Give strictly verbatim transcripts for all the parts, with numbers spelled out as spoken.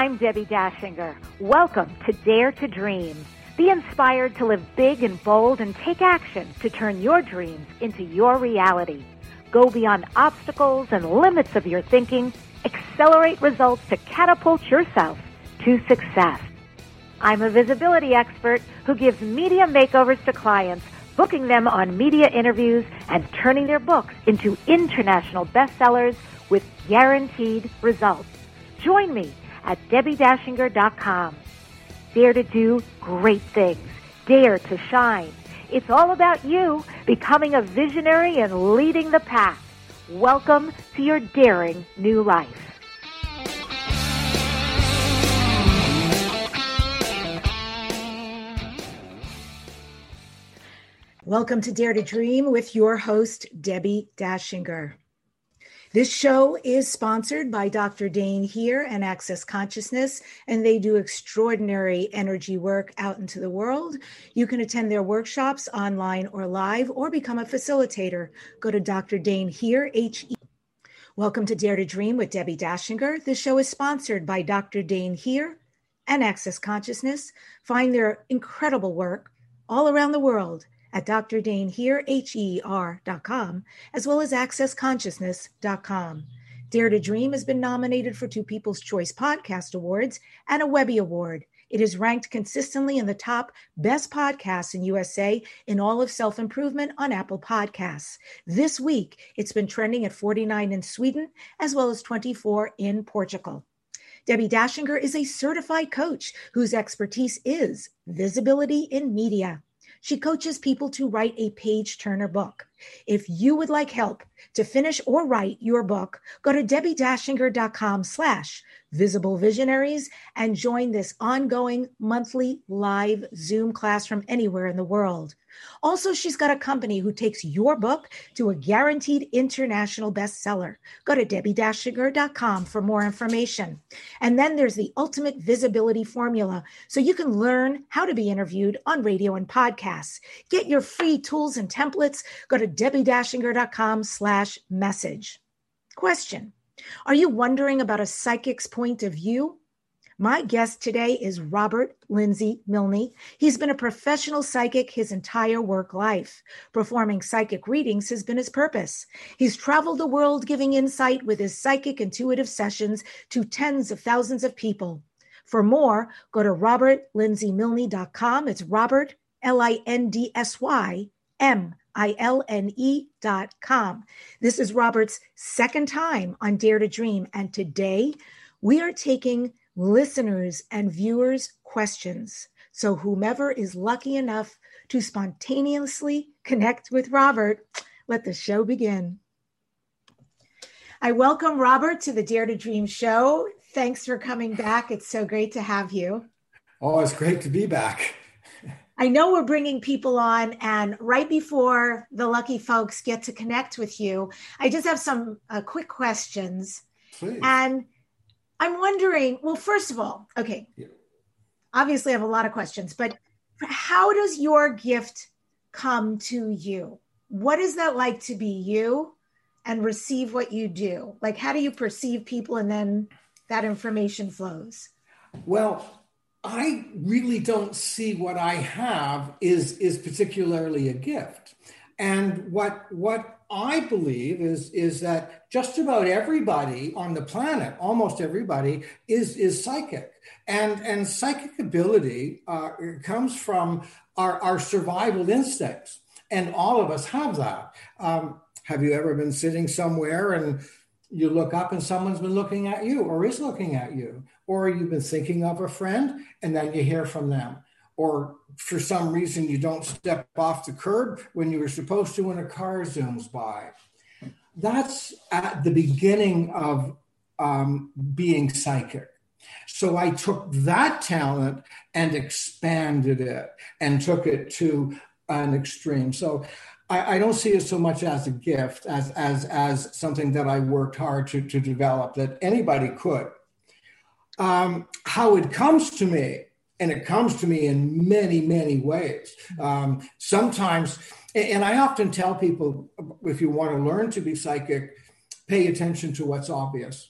I'm Debbie Dashinger. Welcome to Dare to Dream. Be inspired to live big and bold and take action to turn your dreams into your reality. Go beyond obstacles and limits of your thinking. Accelerate results to catapult yourself to success. I'm a visibility expert who gives media makeovers to clients, booking them on media interviews and turning their books into international bestsellers with guaranteed results. Join me at debbie dashinger dot com. Dare to do great things. Dare to shine. It's all about you becoming a visionary and leading the pack. Welcome to your daring new life. Welcome to Dare to Dream with your host, Debbie Dashinger. This show is sponsored by Doctor Dane Here and Access Consciousness, and they do extraordinary energy work out into the world. You can attend their workshops online or live, or become a facilitator. Go to Doctor Dane Here, H E. Welcome to Dare to Dream with Debbie Dashinger. This show is sponsored by Doctor Dane Here and Access Consciousness. Find their incredible work all around the world at Doctor Dane Here, H E R dot com, as well as access consciousness dot com. Dare to Dream has been nominated for two People's Choice Podcast Awards and a Webby Award. It is ranked consistently in the top best podcasts in U S A in all of self-improvement on Apple Podcasts. This week, it's been trending at forty-nine in Sweden, as well as twenty-four in Portugal. Debbie Dashinger is a certified coach whose expertise is visibility in media. She coaches people to write a page-turner book. If you would like help to finish or write your book, go to debbie dashinger dot com slash visible visionaries and join this ongoing monthly live Zoom class from anywhere in the world. Also, she's got a company who takes your book to a guaranteed international bestseller. Go to debbie dashinger dot com for more information. And then there's the ultimate visibility formula, so you can learn how to be interviewed on radio and podcasts. Get your free tools and templates. Go to debbie dashinger dot com slash message. Question: are you wondering about a psychic's point of view? My guest today is Robert Lindsay Milne. He's been a professional psychic his entire work life. Performing psychic readings has been his purpose. He's traveled the world giving insight with his psychic intuitive sessions to tens of thousands of people. For more, go to robert lindsay milne dot com. It's Robert, L I N D S Y, M I L N E dot com. This is Robert's second time on Dare to Dream, and today we are taking listeners' and viewers' questions. So whomever is lucky enough to spontaneously connect with Robert, let the show begin. I welcome Robert to the Dare to Dream show. Thanks for coming back. It's so great to have you. Oh, it's great to be back. I know we're bringing people on, and right before the lucky folks get to connect with you, I just have some uh, quick questions. Please. And I'm wondering, well, first of all, okay, yeah. Obviously I have a lot of questions, but how does your gift come to you? What is that like to be you and receive what you do? Like, how do you perceive people and then that information flows? Well, I really don't see what I have is, is particularly a gift. And what, what I believe is, is that just about everybody on the planet, almost everybody, is, is psychic. And, and psychic ability uh, comes from our, our survival instincts. And all of us have that. Um, have you ever been sitting somewhere and you look up and someone's been looking at you or is looking at you? Or you've been thinking of a friend and then you hear from them. Or for some reason, you don't step off the curb when you were supposed to when a car zooms by. That's at the beginning of um, being psychic. So I took that talent and expanded it and took it to an extreme. So I, I don't see it so much as a gift, as, as, as something that I worked hard to, to develop, that anybody could. Um, how it comes to me, and it comes to me in many, many ways. Um, sometimes, and I often tell people, if you want to learn to be psychic, pay attention to what's obvious.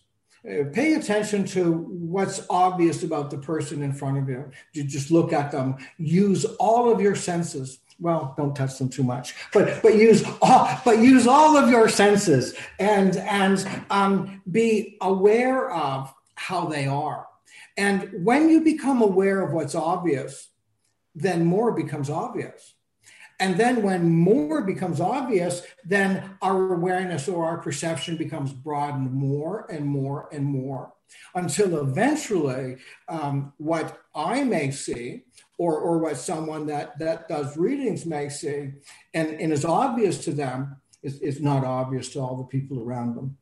pay attention to what's obvious about the person in front of you. You just look at them. Use all of your senses. Well, don't touch them too much, but but use all, but use all of your senses and and um, be aware of how they are. And when you become aware of what's obvious, then more becomes obvious. And then when more becomes obvious, then our awareness or our perception becomes broadened more and more and more until eventually um, what I may see or, or what someone that, that does readings may see and, and is obvious to them is, is not obvious to all the people around them.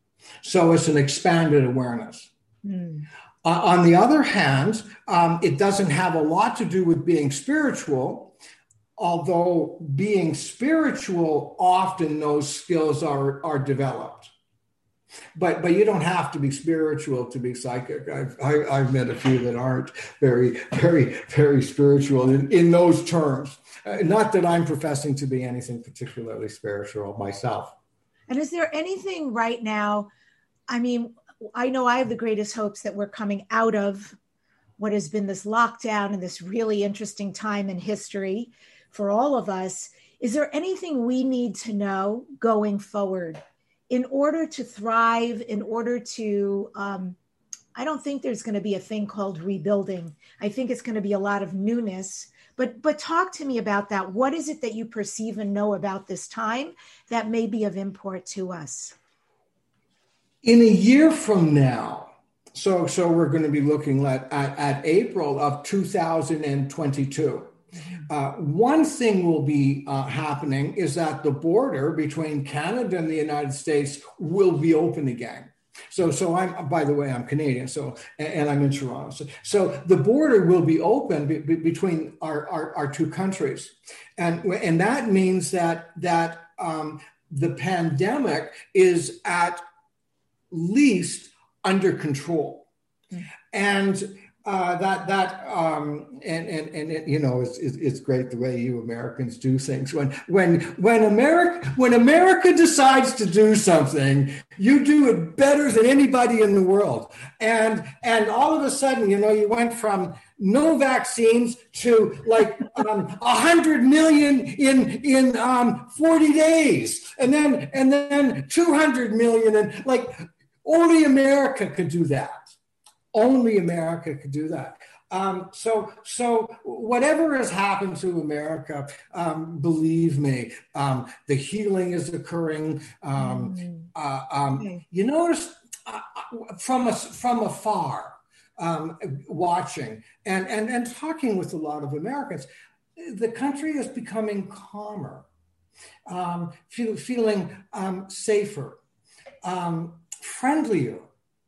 So it's an expanded awareness. Mm. Uh, on the other hand, um, it doesn't have a lot to do with being spiritual, although being spiritual, often those skills are, are developed. But but you don't have to be spiritual to be psychic. I've, I, I've met a few that aren't very, very, very spiritual in, in those terms. Uh, not that I'm professing to be anything particularly spiritual myself. And is there anything right now, I mean, I know I have the greatest hopes that we're coming out of what has been this lockdown and this really interesting time in history for all of us. Is there anything we need to know going forward in order to thrive, in order to, um, I don't think there's going to be a thing called rebuilding. I think it's going to be a lot of newness. But but talk to me about that. What is it that you perceive and know about this time that may be of import to us? In a year from now, so so we're going to be looking at, at, at April of two thousand twenty-two. Uh, one thing will be uh, happening is that the border between Canada and the United States will be open again. So, so I'm, by the way, I'm Canadian, so, and, and I'm in Toronto. So, so the border will be open be, be, between our, our, our two countries. And, and that means that, that um, the pandemic is at least under control. Mm. And Uh, that that um, and and and it, you know it's, it's great the way you Americans do things. When when when America when America decides to do something, you do it better than anybody in the world. And and all of a sudden, you know, you went from no vaccines to like um, a hundred million in in um, forty days, and then and then two hundred million, and like only America could do that. Only America could do that. Um, so, so whatever has happened to America, um, believe me, um, the healing is occurring. Um, mm. uh, um, okay. You notice uh, from a, from afar, um, watching and, and, and talking with a lot of Americans, the country is becoming calmer, um, feel, feeling um, safer, um, friendlier.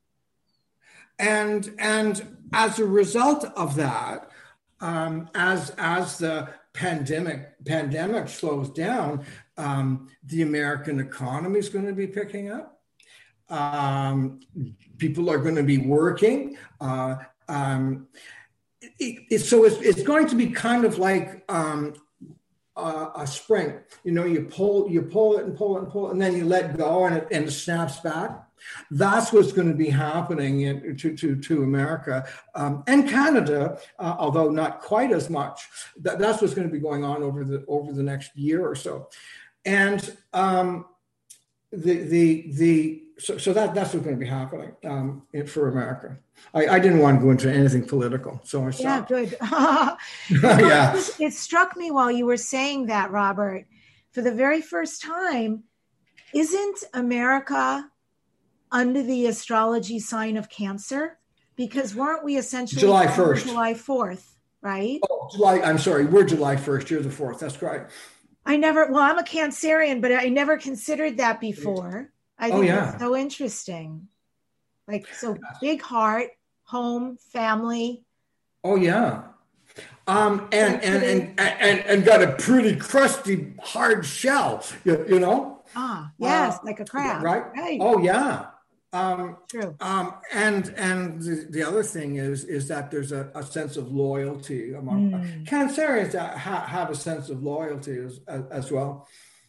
And and as a result of that, um, as as the pandemic pandemic slows down, um, the American economy is going to be picking up. Um, people are going to be working. Uh, um, it, it, so it's, it's going to be kind of like um, a, a spring. You know, you pull you pull it and pull it and pull it, and then you let go, and it and it snaps back. That's what's going to be happening in, to, to, to America um, and Canada, uh, although not quite as much. That, that's what's going to be going on over the over the next year or so. And um, the the the so, so that that's what's going to be happening um, for America. I, I didn't want to go into anything political, so I stopped. Yeah, good. Yeah, it, it struck me while you were saying that, Robert. For the very first time, isn't America under the astrology sign of Cancer? Because weren't we essentially July first, July fourth, right? Oh, July. I'm sorry, we're July first. You're the fourth. That's correct. I never. Well, I'm a Cancerian, but I never considered that before. I think oh, yeah. It's so interesting. Like so, big heart, home, family. Oh yeah. Um, and, and, and, and, and got a pretty crusty, hard shell, you, you know? Ah, yes, uh, like a crab. Right? right. Oh, yeah. Um, True. Um, and and the, the other thing is is that there's a, a sense of loyalty among mm. Cancerians that ha, have a sense of loyalty as, as, as well.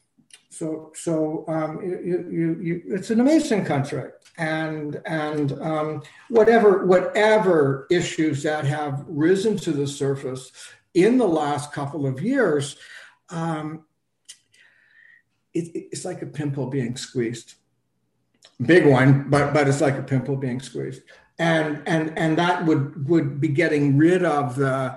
So, so um, you, you, you, it's an amazing country, and and um, whatever whatever issues that have risen to the surface in the last couple of years, um, it, it's like a pimple being squeezed. Big one, but but it's like a pimple being squeezed, and and and that would would be getting rid of the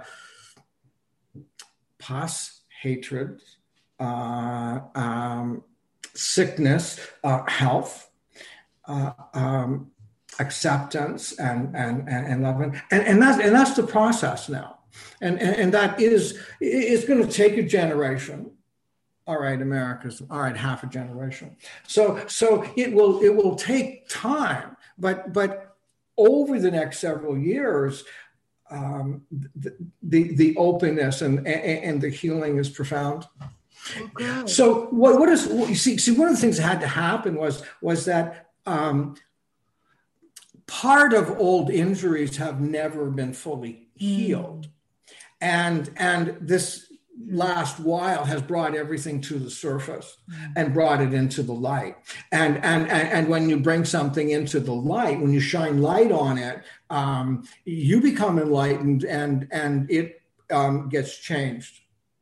pus, hatred. Uh, um, sickness, uh, health, uh, um, acceptance, and and and love, and and that's and that's the process now, and and, and that is it's going to take a generation. All right, America's all right, half a generation. So so it will it will take time, but but over the next several years. Um, the, the the openness and, and and the healing is profound. Oh, so what what is you see see one of the things that had to happen was was that um, part of old injuries have never been fully healed, mm. and and this last while has brought everything to the surface mm. and brought it into the light. And, and and and when you bring something into the light, when you shine light on it, um, you become enlightened, and and it um, gets changed.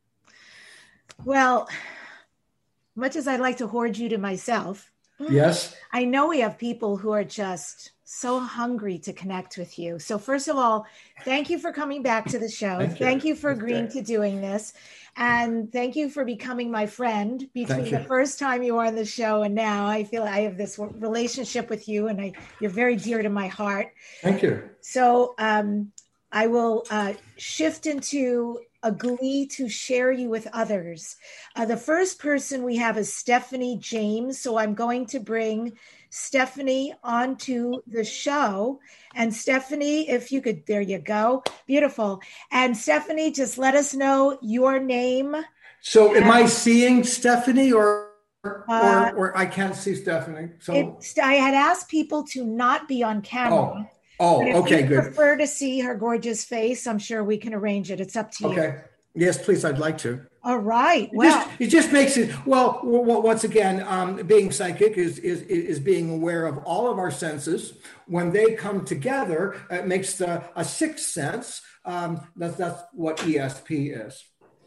Well, much as I'd like to hoard you to myself, yes, I know we have people who are just so hungry to connect with you. So first of all, thank you for coming back to the show. Thank you, thank you for agreeing to doing this. And thank you for becoming my friend between the first time you were on the show and now. I feel I have this relationship with you, and I, you're very dear to my heart. Thank you. So um, I will uh, shift into a glee to share you with others. Uh, the first person we have is Stephanie James. So I'm going to bring Stephanie onto the show. And Stephanie, if you could, there you go. Beautiful. And Stephanie, just let us know your name. So am I seeing Stephanie or, or, uh, or I can't see Stephanie? So it, I had asked people to not be on camera. Oh. Oh, but if okay, you good. prefer to see her gorgeous face, I'm sure we can arrange it. It's up to you. Okay. Yes, please. I'd like to. All right. Well, it just, it just makes it, well, once again, um, being psychic is, is, is being aware of all of our senses. When they come together, it makes the, a sixth sense. Um, that's, that's what E S P is.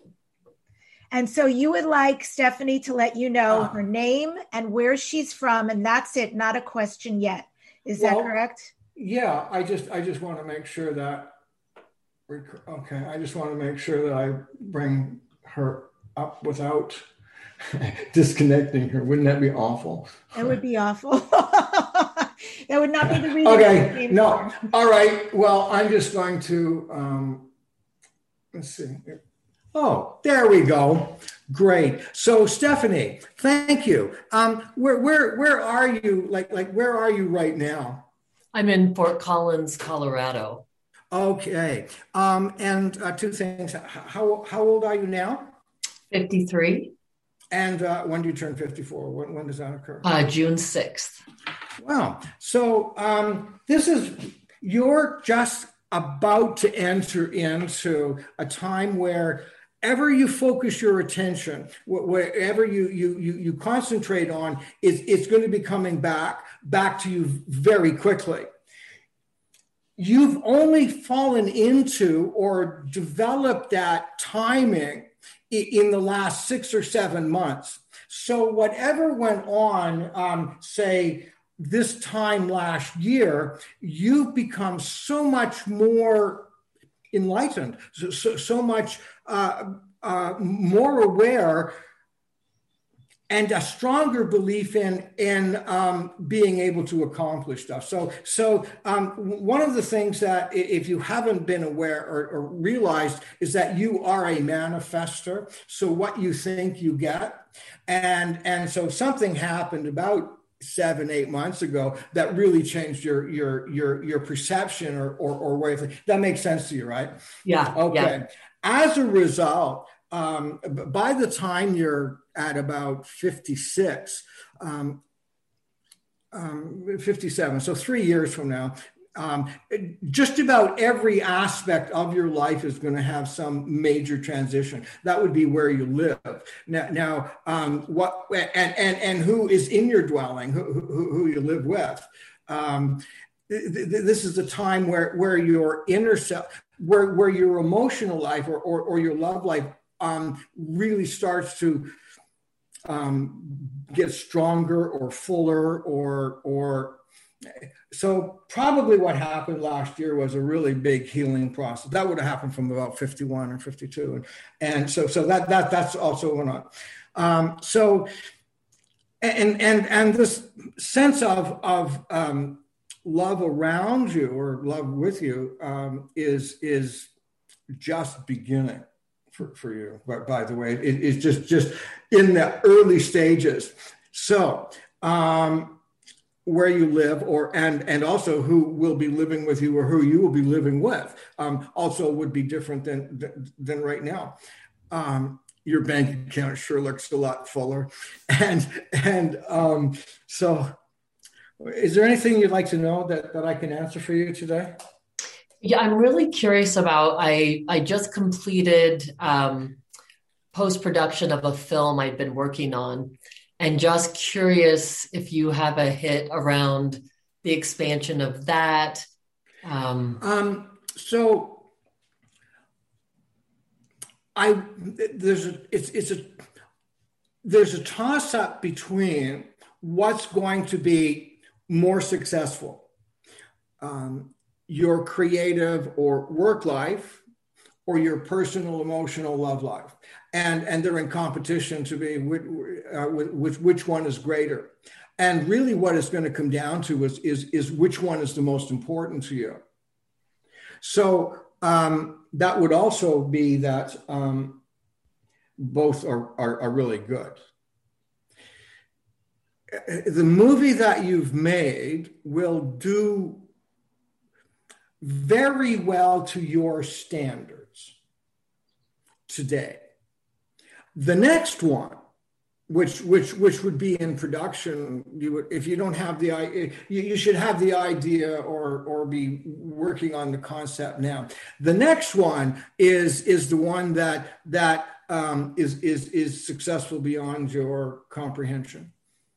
And so you would like Stephanie to let you know uh, her name and where she's from, and that's it, not a question yet. Is well, that correct? Yeah, I just I just want to make sure that, okay, I just want to make sure that I bring her up without disconnecting her. Wouldn't that be awful? That would be awful. That would not be the reason. Okay, no, all right. Well, I'm just going to, um, let's see. Oh, there we go. Great. So Stephanie, thank you. Um, where where where are you? Like like where are you right now? I'm in Fort Collins, Colorado. Okay. Um, and uh, two things. How how old are you now? fifty-three. And uh, when do you turn fifty-four? When, when does that occur? Uh, June sixth. Wow. So um, this is, you're just about to enter into a time where wherever you focus your attention, wherever you you you, you concentrate on, it's, it's going to be coming back, back to you very quickly. You've only fallen into or developed that timing in the last six or seven months. So whatever went on, um, say, this time last year, you've become so much more enlightened, so, so, so much uh, uh, more aware, and a stronger belief in in um, being able to accomplish stuff. So, so um, one of the things that, if you haven't been aware or, or realized, is that you are a manifester. So what you think, you get, and and so something happened about seven, eight months ago that really changed your your your your perception or or, or way of thinking. That makes sense to you, right? Yeah. Okay. Yeah. As a result, um, by the time you're at about fifty-six, um, um, fifty-seven, so three years from now, um, just about every aspect of your life is going to have some major transition. That would be where you live. Now, now um, what and, and and who is in your dwelling, who, who, who you live with. Um, th- th- this is a time where, where your inner self, where, where your emotional life or, or, or your love life um, really starts to um, get stronger or fuller or or so probably what happened last year was a really big healing process. That would have happened from about fifty-one or fifty-two. And, and so so that that that's also went on. Um, so and and and this sense of of um, love around you or love with you um, is is just beginning for, for you. But by the way, it, it's just just in the early stages. So um, where you live, or and and also who will be living with you or who you will be living with, um, also would be different than than, than right now. Um, your bank account sure looks a lot fuller, and and um, so. Is there anything you'd like to know that, that I can answer for you today? Yeah, I'm really curious about, I, I just completed um, post-production of a film I've been working on, and just curious if you have a hit around the expansion of that. Um, um, so I, there's a, it's, it's a, there's a toss up between what's going to be more successful, um, your creative or work life, or your personal, emotional love life, and and they're in competition to be with, uh, with, with which one is greater. And really, what it's going to come down to is is is which one is the most important to you. So um, that would also be that um, both are, are are really good. The movie that you've made will do very well to your standards today. The next one, which which which would be in production, you would, if you don't have the idea, you, you should have the idea or or be working on the concept now. The next one is is the one that that um, is is is successful beyond your comprehension.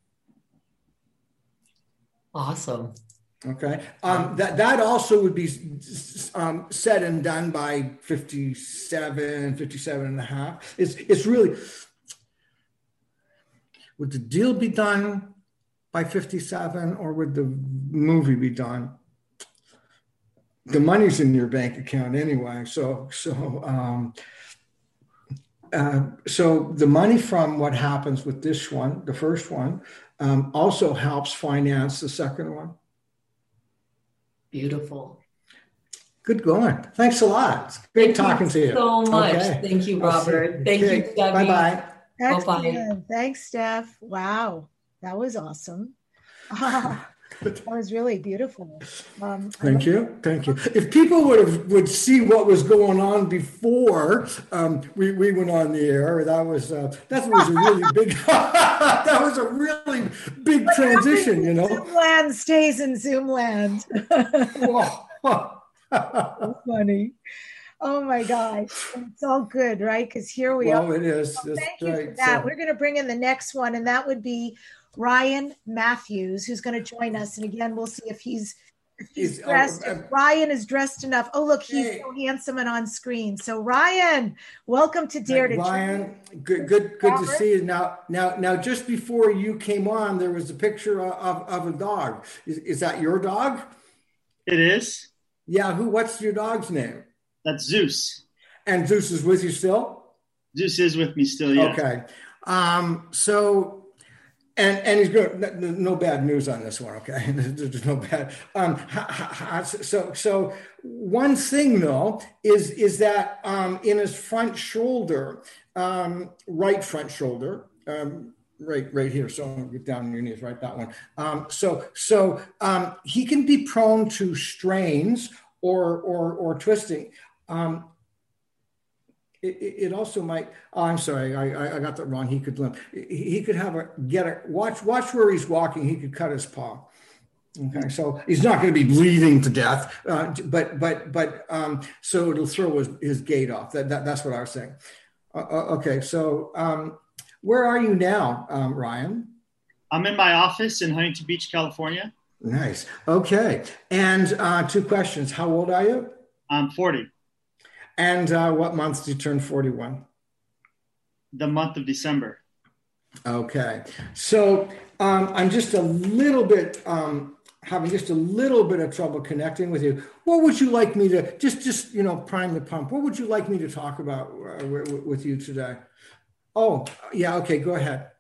awesome. Okay. Um, that, that also would be um, said and done by fifty-seven, fifty-seven and a half. It's, it's really, would the deal be done by fifty-seven or would the movie be done? The money's in your bank account anyway. So, so, um, uh, so the money from what happens with this one, the first one, um, also helps finance the second one. Beautiful. Good going. Thanks a lot. It's great Thank talking you to you. so much. Okay. Thank you, Robert. Thank okay. you, Debbie. Bye-bye. Excellent. Thanks, Steph. Wow. That was awesome. That was really beautiful. Um, Thank you. Thank you. If people would have would see what was going on before um, we, we went on the air, that was uh, that was a really big that was a really big transition, you know. Zoomland stays in Zoomland. So funny. Oh my God. It's all good, right? Because here we well, are. Well, it is. Well, That's thank you right. for that. So, we're going to bring in the next one, and that would be Ryan Matthews, who's going to join us. And again, we'll see if he's if he's, he's dressed. Uh, uh, if Ryan is dressed enough. Oh, look, he's hey. so handsome and on screen. So Ryan, welcome to Dare to Ryan, Dream. good, good, good to see you. Now, now, now, just before you came on, there was a picture of, of a dog. Is, is that your dog? It is. Yeah. Who? What's your dog's name? That's Zeus. And Zeus is with you still? Zeus is with me still, yeah. Okay. Um, so, and and he's good. No, no bad news on this one, okay? There's no bad. Um, so, so one thing though is is that um, in his front shoulder, um, right front shoulder, um, right right here. So get down on your knees, right that one. Um, so so um, he can be prone to strains or or or twisting. Um, it, it also might. Oh, I'm sorry, I, I got that wrong. He could limp. He could have a get a watch. Watch where he's walking. He could cut his paw. Okay, so he's not going to be bleeding to death, uh, but but but um, so it'll throw his, his gait off. That, that that's what I was saying. Uh, okay, so um, where are you now, um, Ryan? I'm in my office in Huntington Beach, California. Nice. Okay, and uh, two questions. How old are you? I'm forty. And uh, what month did you turn forty-one? The month of December. Okay, so um, I'm just a little bit. Um, having just a little bit of trouble connecting with you. What would you like me to, just, just you know, prime the pump, what would you like me to talk about uh, w- with you today? Oh, yeah, okay, go ahead.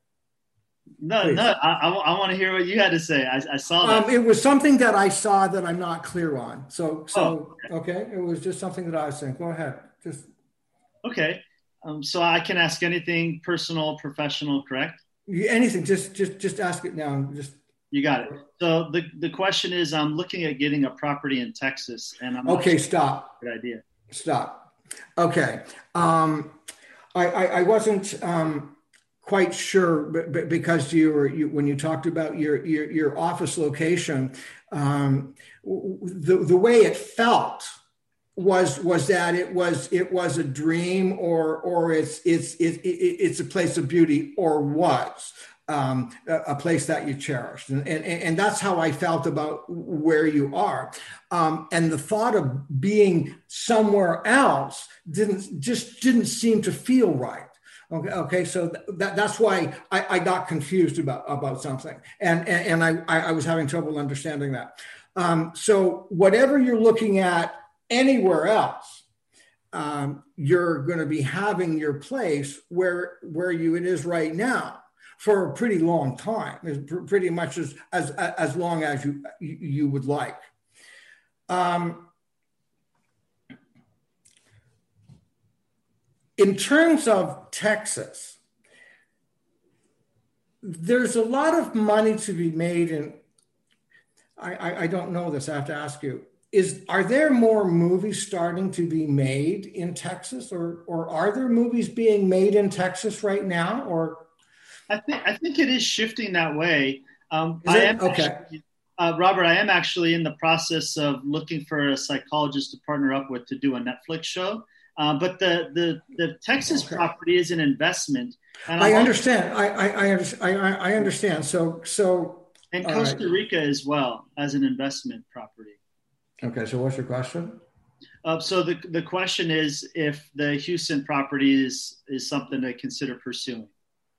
No, Please. no, I, I, I want to hear what you had to say. I, I saw that. Um, it was something that I saw that I'm not clear on. So, so oh, okay. okay, it was just something that I was saying. Go ahead. Just Okay, um, so I can ask anything personal, professional, correct? Anything, just, just, just ask it now. Just You got it. So the, the question is, I'm looking at getting a property in Texas, and I'm okay. Sure stop. Good idea. Stop. Okay. Um, I, I, I wasn't um, quite sure, but, but because you were you, when you talked about your your, your office location, um, the the way it felt was was that it was it was a dream, or or it's it's it, it, it's a place of beauty, or was. Um, a, a place that you cherished. And, and, and that's how I felt about where you are. Um, and the thought of being somewhere else didn't just didn't seem to feel right. Okay, okay, so that, that's why I, I got confused about, about something. And, and, and I, I was having trouble understanding that. Um, so whatever you're looking at anywhere else, um, you're going to be having your place where, where you it is right now, for a pretty long time, pretty much as as as long as you you would like. Um, in terms of Texas, there's a lot of money to be made in. I, I, I don't know this. I have to ask you: Is are there more movies starting to be made in Texas, or or are there movies being made in Texas right now, or? I think I think it is shifting that way. Um, is I it? am Okay, actually, uh, Robert. I am actually in the process of looking for a psychologist to partner up with to do a Netflix show. Uh, but the the the Texas okay. property is an investment. And I I'm understand. Also, I I I, I I understand. So so. And Costa right. Rica as well as an investment property. Okay. So what's your question? Uh, so the the question is if the Houston property is is something to consider pursuing.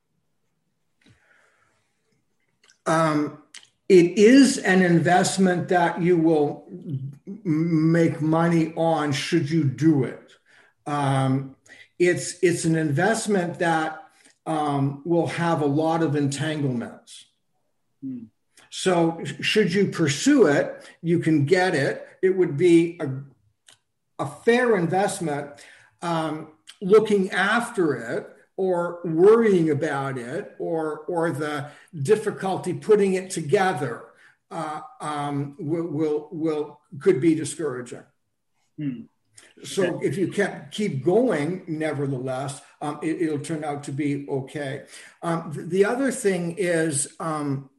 Um, it is an investment that you will make money on should you do it. Um, it's it's an investment that um, will have a lot of entanglements. Hmm. So should you pursue it, you can get it. It would be a, a fair investment. Um, looking after it, or worrying about it, or or the difficulty putting it together, uh, um, will, will will could be discouraging. Hmm. So okay. If you kept keep going, nevertheless, um, it, it'll turn out to be okay. Um, the, the other thing is um,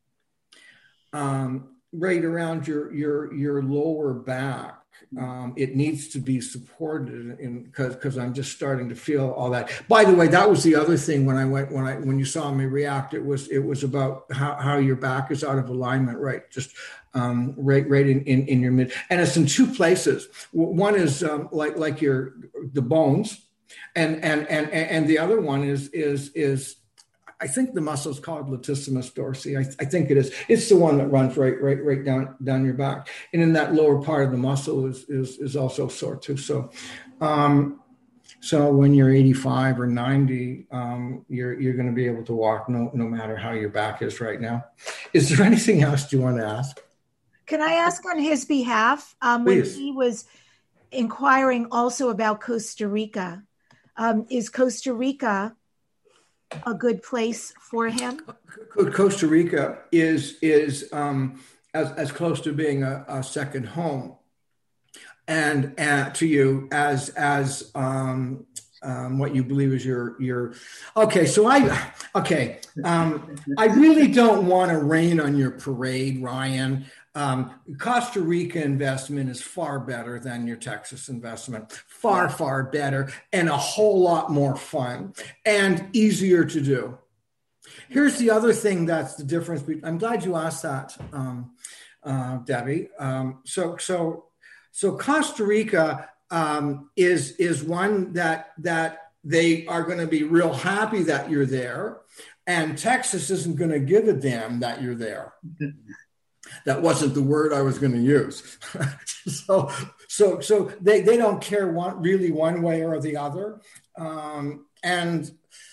um, right around your your your lower back. Um, it needs to be supported in because because I'm just starting to feel all that. By the way, that was the other thing when I went when I when you saw me react. It was it was about how, how your back is out of alignment, right? Just um, right right in, in in your mid, and it's in two places. One is um, like like your the bones, and and and and the other one is is is. I think the muscle is called latissimus dorsi. I, I think it is. It's the one that runs right, right, right down, down your back, and in that lower part of the muscle is is, is also sore too. So, um, so when you're eighty-five or ninety, um, you're you're going to be able to walk no no matter how your back is right now. Is there anything else you want to ask? Can I ask on his behalf? Um, when he was inquiring also about Costa Rica, um, is Costa Rica a good place for him? Costa Rica is is um, as as close to being a, a second home, and uh, to you as as um, um, what you believe is your your. Okay, so I okay. Um, I really don't want to rain on your parade, Ryan. Um, Costa Rica investment is far better than your Texas investment. Far, far better, and a whole lot more fun and easier to do. Here's the other thing that's the difference. I'm glad you asked that, um, uh, Debbie. Um, so, so, so Costa Rica um, is is one that that they are going to be real happy that you're there, and Texas isn't going to give a damn that you're there. That wasn't the word I was going to use. so, so, so they they don't care one really one way or the other, um, and.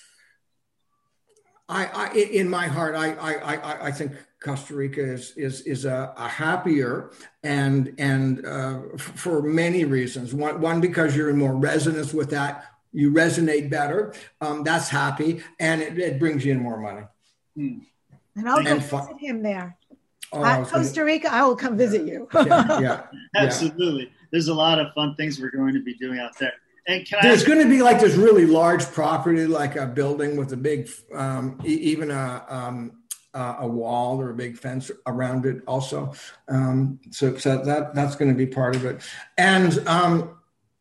I, I, in my heart, I, I, I think Costa Rica is is is a, a happier and and uh, for many reasons. One, one because you're in more resonance with that, you resonate better. Um, that's happy, and it, it brings you in more money. And I'll go and visit fun. him there. Oh, At Costa gonna, Rica, I will come visit you. yeah, yeah, Absolutely. Yeah. There's a lot of fun things we're going to be doing out there. And can There's I going to be like this really large property, like a building with a big, um, e- even a um, uh, a wall or a big fence around it. Also, um, so so that that's going to be part of it. And um,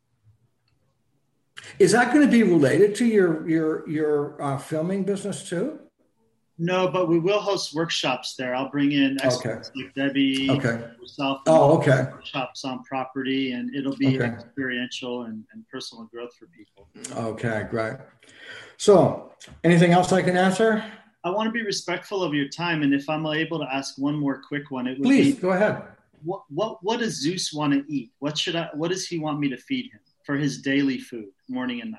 is that going to be related to your your your uh, filming business too? No, but we will host workshops there. I'll bring in experts okay. like Debbie, okay. yourself. Oh, okay. Workshops on property, and it'll be okay. experiential and, and personal growth for people. Okay, great. So, anything else I can answer? I want to be respectful of your time, and if I'm able to ask one more quick one, it would Please be, go ahead. What what what does Zeus want to eat? What should I? What does he want me to feed him for his daily food, morning and night?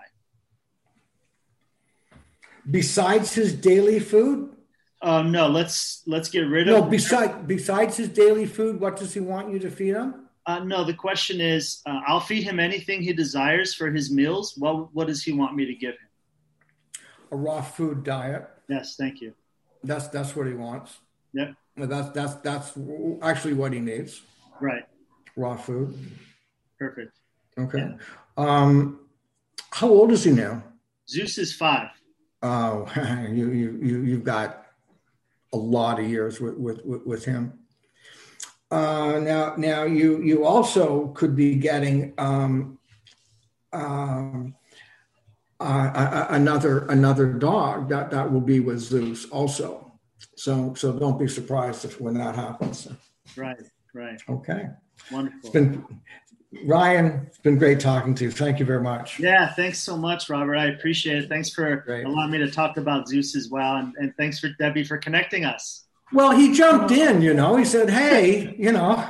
Besides his daily food? Uh, no, let's let's get rid no, of. No, besides besides his daily food, what does he want you to feed him? Uh, no, the question is, uh, I'll feed him anything he desires for his meals. What what does he want me to give him? A raw food diet. Yes, thank you. That's that's what he wants. Yep. That's that's that's actually what he needs. Right. Raw food. Perfect. Okay. Yeah. Um, how old is he now? Zeus is five. Oh, you you you you've got a lot of years with with with, with him. Uh, now now you you also could be getting um, um, uh, another another dog that that will be with Zeus also. So so don't be surprised if when that happens. Right. Right. Okay. Wonderful. It's been, Ryan, it's been great talking to you. Thank you very much. Yeah, thanks so much, Robert. I appreciate it. Thanks for great. allowing me to talk about Zeus as well. And, and thanks for Debbie for connecting us. Well, he jumped in, you know, he said, hey, you know.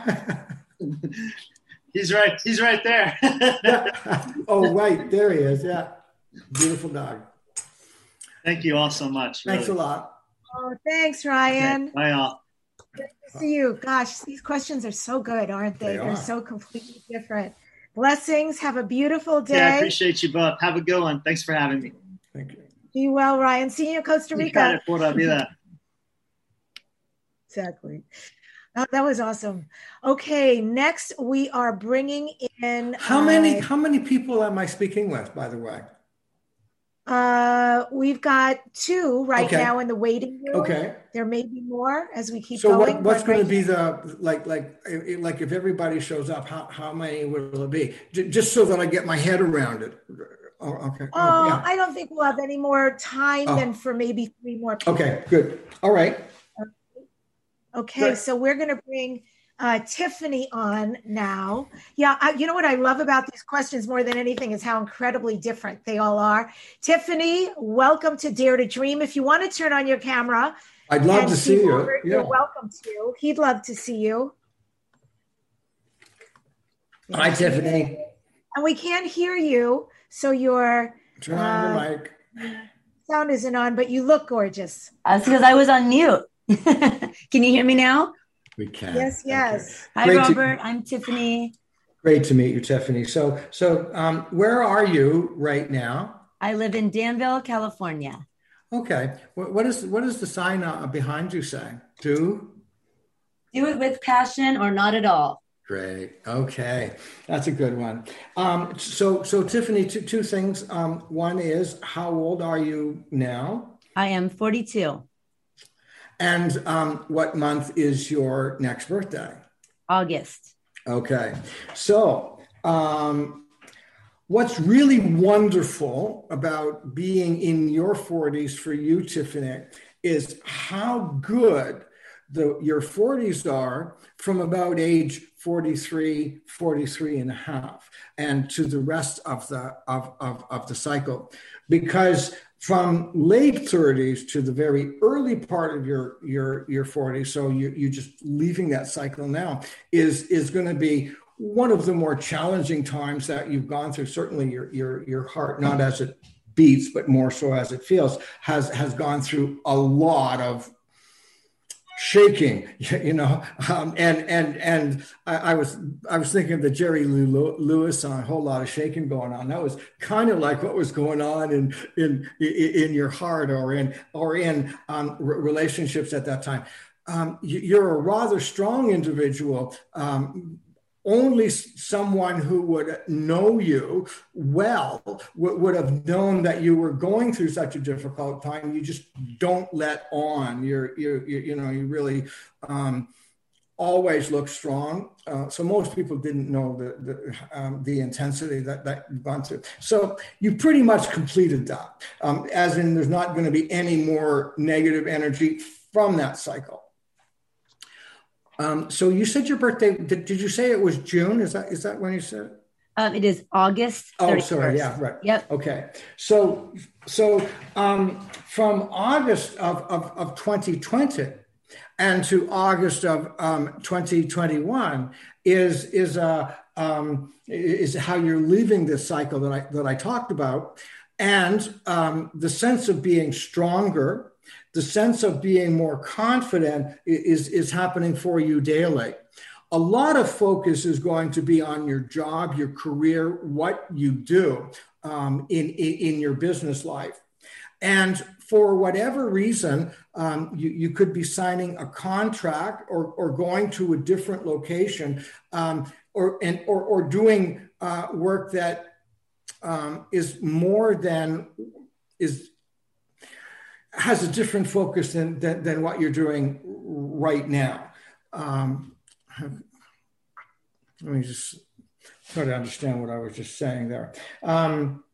He's right. He's right there. yeah. Oh, right. There he is. Yeah. Beautiful dog. Thank you all so much. Thanks really. a lot. Oh, thanks, Ryan. Okay. Bye, all. Good to see you. Gosh, these questions are so good, aren't they? They They're are. so completely different. Blessings. Have a beautiful day. Yeah, I appreciate you both. Have a good one. Thanks for having me. Thank you. Be well, Ryan. See you in Costa Rica. Exactly. Oh, that was awesome. Okay, next we are bringing in. How uh, many how many people am I speaking with, by the way? Uh, we've got two right Okay. now in the waiting room. Okay. There may be more as we keep So going. what, what's but going right to be the like like eh, like if everybody shows up, how how many will it be? J- just so that I get my head around it. Oh, okay. Oh, yeah. I don't think we'll have any more time Oh. than for maybe three more people. Okay. Good. All right. Okay, Good. so we're going to bring uh, Tiffany on now. Yeah, I, you know what I love about these questions more than anything is how incredibly different they all are. Tiffany, welcome to Dare to Dream. If you want to turn on your camera, I'd love and to see you. Robert, Yeah. You're welcome to. He'd love to see you. Hi, Tiffany. And we can't hear you, so your Turn on uh, your mic. sound isn't on, but you look gorgeous. That's because I was on mute. Can you hear me now? We can. Yes, yes. Hi, Great to- Robert. I'm Tiffany. Great to meet you, Tiffany. So, so um, where are you right now? I live in Danville, California. Okay. What, what is what does the sign uh, behind you say? Do Do it with passion or not at all. Great. Okay. That's a good one. Um, so, so Tiffany, two, two things. Um, one is, how old are you now? I am forty-two. And um, what month is your next birthday? August. Okay. So, um, what's really wonderful about being in your forties for you, Tiffany, is how good the your forties are from about age forty-three, forty-three and a half, and to the rest of the of, of, of the cycle. Because from late thirties to the very early part of your your your forties, so you you just leaving that cycle now, is is going to be one of the more challenging times that you've gone through. Certainly your your your heart, not as it beats, but more so as it feels, has has gone through a lot of shaking, you know, um, and and and I, I was I was thinking of the Jerry Lee Lewis song, A Whole Lot of Shaking Going On. That was kind of like what was going on in in in your heart or in or in um, relationships at that time. Um, you're a rather strong individual. Um, Only someone who would know you well w- would have known that you were going through such a difficult time. You just don't let on. You're, you're, you you know, you really um, always look strong. Uh, so most people didn't know the the, um, the intensity that, that you've gone through. So you pretty much completed that, um, as in there's not going to be any more negative energy from that cycle. Um, so you said your birthday, did, did you say it was June? Is that, is that when you said it? Um, it is August thirty-first. Oh, sorry. Yeah, right. Yep. Okay. So, so um, from August of, of, of twenty twenty and to August of um, twenty twenty-one is, is, uh, um, is how you're leaving this cycle that I, that I talked about. And um, the sense of being stronger, the sense of being more confident is, is happening for you daily. A lot of focus is going to be on your job, your career, what you do um, in, in, in your business life. And for whatever reason, um, you, you could be signing a contract or, or going to a different location um, or, and, or, or doing uh, work that um, is more than, is has a different focus than, than, than what you're doing right now. Um, let me just try to understand what I was just saying there. Um,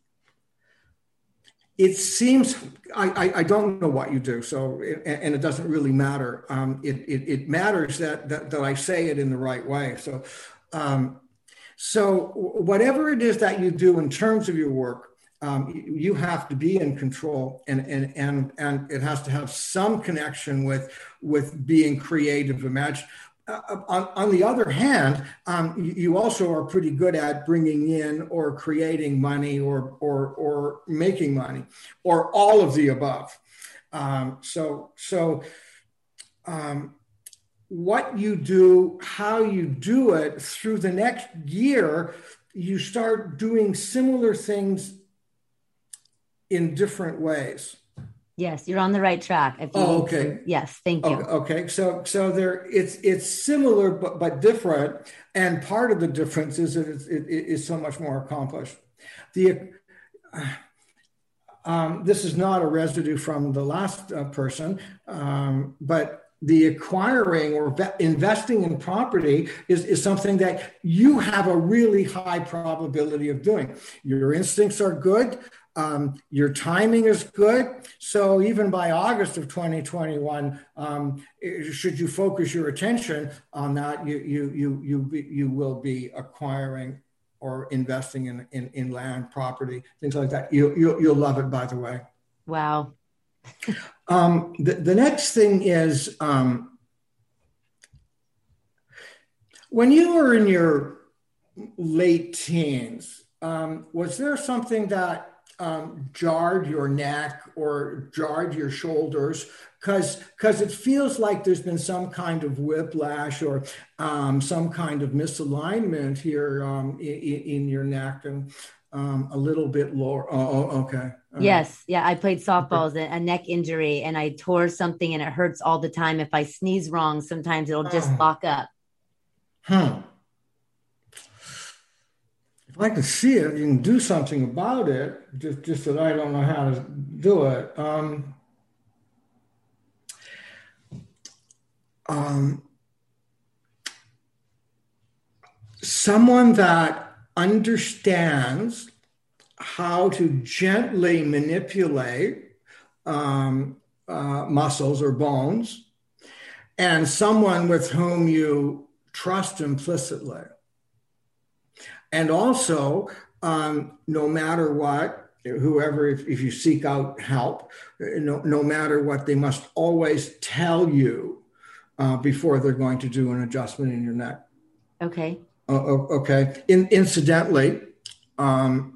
it seems, I, I, I don't know what you do, so, it, and it doesn't really matter. Um, it, it, it matters that, that, that I say it in the right way. So, um, so whatever it is that you do in terms of your work, Um, you have to be in control, and and and and it has to have some connection with with being creative. Imagine. Uh, on, on the other hand, um, you, you also are pretty good at bringing in or creating money or or or making money, or all of the above. Um, so so. Um, what you do, how you do it through the next year, you start doing similar things in different ways. Yes, you're on the right track. If you oh, okay. To, yes, thank you. Okay, okay. So, so there, it's it's similar but but different, and part of the difference is that it's, it, it is so much more accomplished. The uh, um, this is not a residue from the last uh, person, um, but the acquiring or investing in property is, is something that you have a really high probability of doing. Your instincts are good. Um, your timing is good. So even by August of twenty twenty-one, um, should you focus your attention on that, you you you you be, you will be acquiring or investing in in, in land, property, things like that. You, you you'll love it, by the way. Wow. um, the, the next thing is um, when you were in your late teens, um, was there something that Um, jarred your neck or jarred your shoulders, because because it feels like there's been some kind of whiplash or um, some kind of misalignment here um, in, in your neck and um, a little bit lower. Oh, oh okay. All yes, right. yeah. I played softball as a, a neck injury, and I tore something, and it hurts all the time. If I sneeze wrong, sometimes it'll just Oh. lock up. Hmm. If I can see it, you can do something about it. Just, just that I don't know how to do it. Um, um, someone that understands how to gently manipulate um, uh, muscles or bones, and someone with whom you trust implicitly. And also, um, no matter what, whoever, if, if you seek out help, no, no matter what, they must always tell you uh, before they're going to do an adjustment in your neck. Okay. Uh, okay. In, incidentally, um,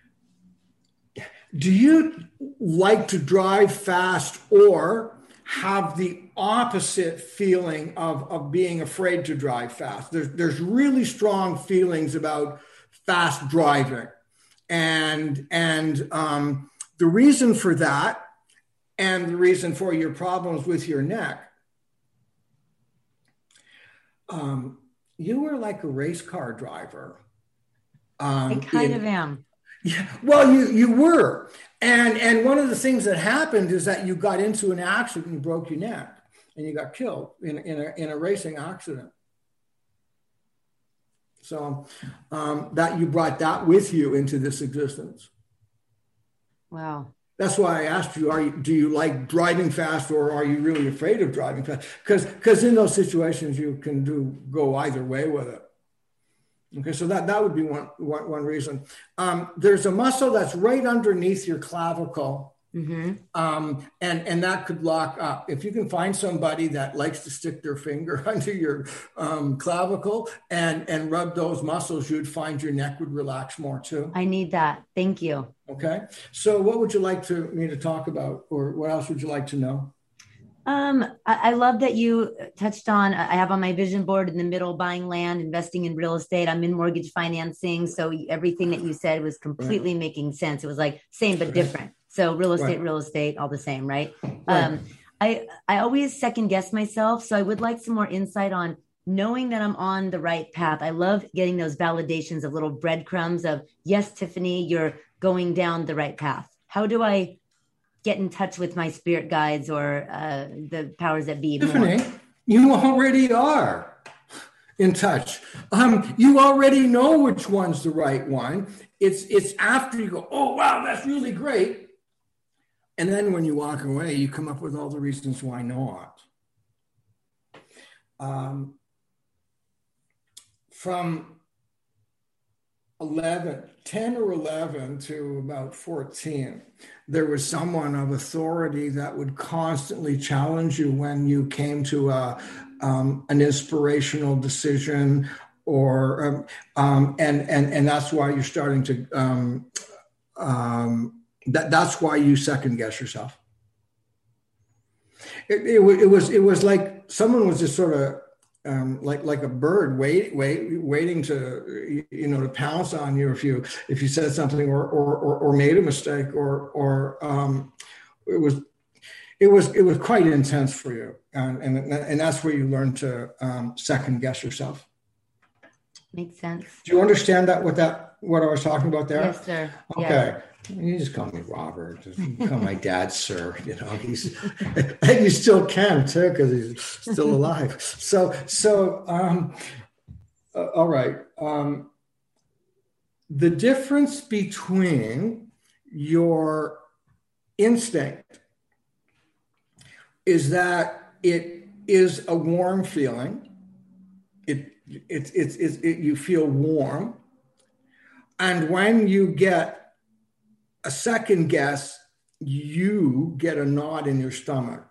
do you like to drive fast or have the opposite feeling of, of being afraid to drive fast? There's, there's really strong feelings about fast driving. And, and um, the reason for that and the reason for your problems with your neck, um, you were like a race car driver. Um, I kind in, of am. Yeah, well, you you were, and and one of the things that happened is that you got into an accident and broke your neck, and you got killed in in a in a racing accident. So um, that you brought that with you into this existence. Wow. That's why I asked you: Are you do you like driving fast, or are you really afraid of driving fast? Because because in those situations you can do go either way with it. Okay, so that, that would be one, one, one reason. Um, there's a muscle that's right underneath your clavicle, mm-hmm. um, and, and that could lock up. If you can find somebody that likes to stick their finger under your um, clavicle and, and rub those muscles, you'd find your neck would relax more too. I need that. Thank you. Okay, so what would you like to me to talk about, or what else would you like to know? Um, I, I love that you touched on, I have on my vision board in the middle, buying land, investing in real estate. I'm in mortgage financing. So everything that you said was completely right. making sense. It was like same, but right. different. So real estate, right. real estate, all the same. Right. right. Um, I, I always second guess myself. So I would like some more insight on knowing that I'm on the right path. I love getting those validations of little breadcrumbs of, yes, Tiffany, you're going down the right path. How do I get in touch with my spirit guides or uh, the powers that be? Tiffany, more? You already are in touch. Um, you already know which one's the right one. It's it's after you go, oh, wow, that's really great. And then when you walk away, you come up with all the reasons why not. Um, from eleven, ten or eleven to about fourteen, there was someone of authority that would constantly challenge you when you came to a, um, an inspirational decision, or um, um, and and and that's why you're starting to um, um, that that's why you second guess yourself. It, it, it was it was like someone was just sort of. Um, like like a bird wait, wait, waiting to you know to pounce on you if you if you said something or or or, or made a mistake or or um, it was it was it was quite intense for you, and and, and that's where you learn to um, second guess yourself. Makes sense. Do you understand that? What that what I was talking about there? Yes, sir. Okay. Yeah. You just call me Robert. Just call my dad, sir. You know, he's and you still can too because he's still alive. So, so um, uh, all right. Um, the difference between your instinct is that it is a warm feeling. It it's it's it's it, you feel warm, and when you get a second guess, you get a knot in your stomach.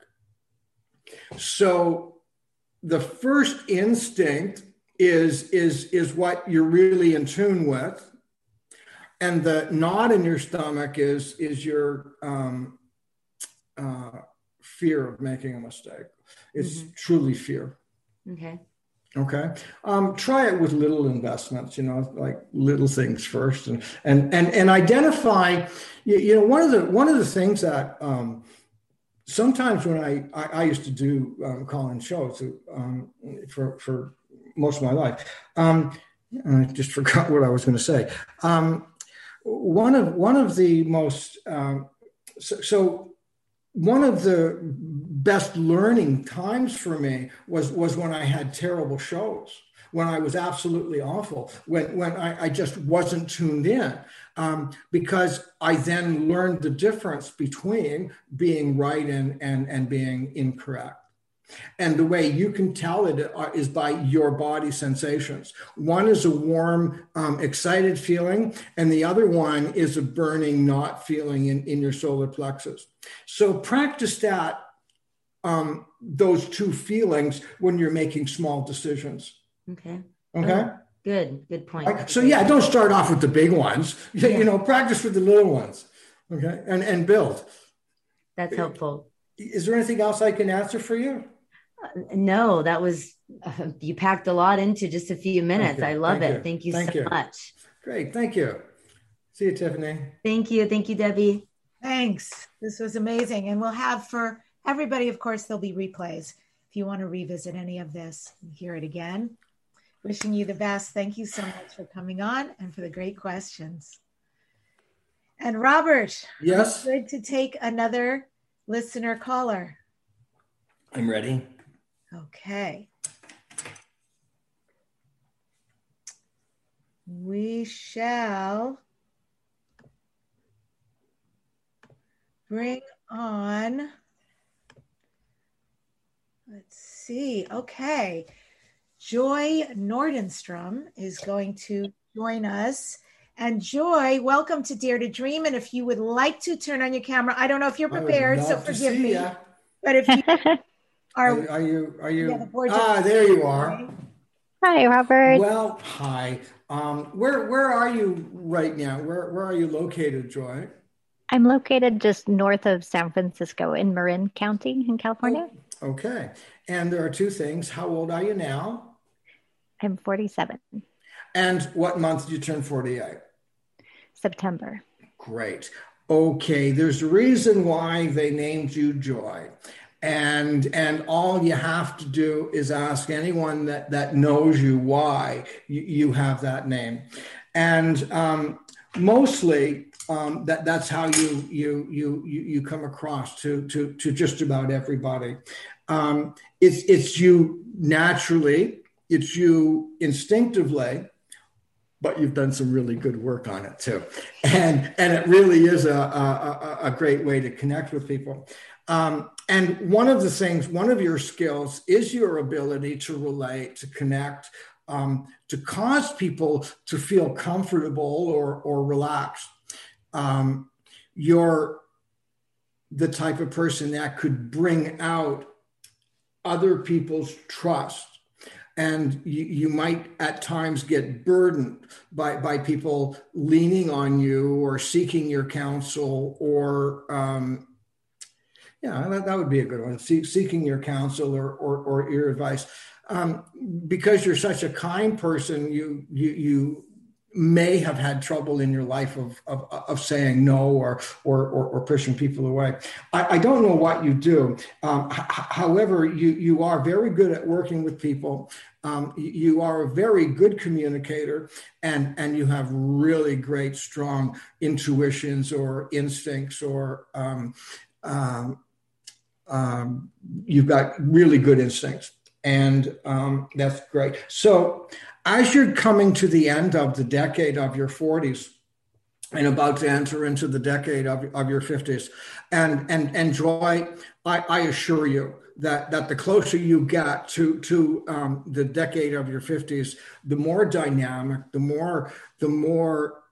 So the first instinct is, is, is what you're really in tune with. And the knot in your stomach is, is your um, uh, fear of making a mistake. It's mm-hmm. truly fear. Okay. Okay. Um, try it with little investments, you know, like little things first, and and and and identify. You, you know, one of the one of the things that um, sometimes when I, I I used to do um, call-in shows um, for for most of my life. Um, I just forgot what I was going to say. Um, one of one of the most um, so, so one of the best learning times for me was was when I had terrible shows, when I was absolutely awful, when when I, I just wasn't tuned in, um, because I then learned the difference between being right and and and being incorrect. And the way you can tell it is by your body sensations. One is a warm, um, excited feeling, and the other one is a burning, not feeling in, in your solar plexus. So practice that, um, those two feelings when you're making small decisions. Okay. Okay. Oh, good. Good point. Right? So yeah, don't start off with the big ones. You, Yeah. you know, practice with the little ones. Okay, and and build. That's helpful. Is there anything else I can answer for you? No, that was, uh, you packed a lot into just a few minutes. I love Thank it. you. Thank you Thank so you. much. Great. Thank you. See you, Tiffany. Thank you. Thank you, Debbie. Thanks. This was amazing. And we'll have for everybody, of course, there'll be replays. If you want to revisit any of this, hear it again. Wishing you the best. Thank you so much for coming on and for the great questions. And Robert, Yes. good to take another listener caller. I'm ready. Okay. We shall bring on, let's see. Okay. Joy Nordenstrom is going to join us. And Joy, welcome to Dare to Dream. And if you would like to turn on your camera, I don't know if you're prepared, so forgive me. Ya. But if you are, are you, are you, yeah, the ah, there you are. Hi, Robert. Well, hi. Um, where, where are you right now? Where, where are you located, Joy? I'm located just north of San Francisco in Marin County in California. Oh, okay. And there are two things. How old are you now? I'm forty-seven. And what month did you turn forty-eight? September. Great. Okay. There's a reason why they named you Joy. And and all you have to do is ask anyone that, that knows you why you, you have that name. And um, mostly um, that, that's how you you you you come across to to, to just about everybody. Um, it's it's you naturally, it's you instinctively, but you've done some really good work on it too. And and it really is a, a, a great way to connect with people. Um, and one of the things, one of your skills is your ability to relate, to connect, um, to cause people to feel comfortable or, or relaxed. Um, you're the type of person that could bring out other people's trust. And you, you might at times get burdened by, by people leaning on you or seeking your counsel or, um, yeah, that, that would be a good one. See, seeking your counsel or, or, or your advice. Um, because you're such a kind person, you, you, you may have had trouble in your life of, of, of saying no or, or, or, or pushing people away. I, I don't know what you do. Um, h- however, you, you are very good at working with people. Um, you are a very good communicator, and, and you have really great, strong intuitions or instincts or um, um, um, you've got really good instincts. And um, that's great. So as you're coming to the end of the decade of your forties and about to enter into the decade of, of your fifties, and, and, and Joy, I, I assure you that, that the closer you get to, to um, the decade of your fifties, the more dynamic, the more, the more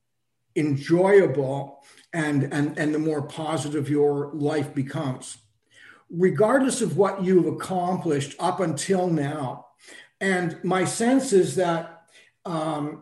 enjoyable and, and, and the more positive your life becomes, regardless of what you've accomplished up until now. And my sense is that um,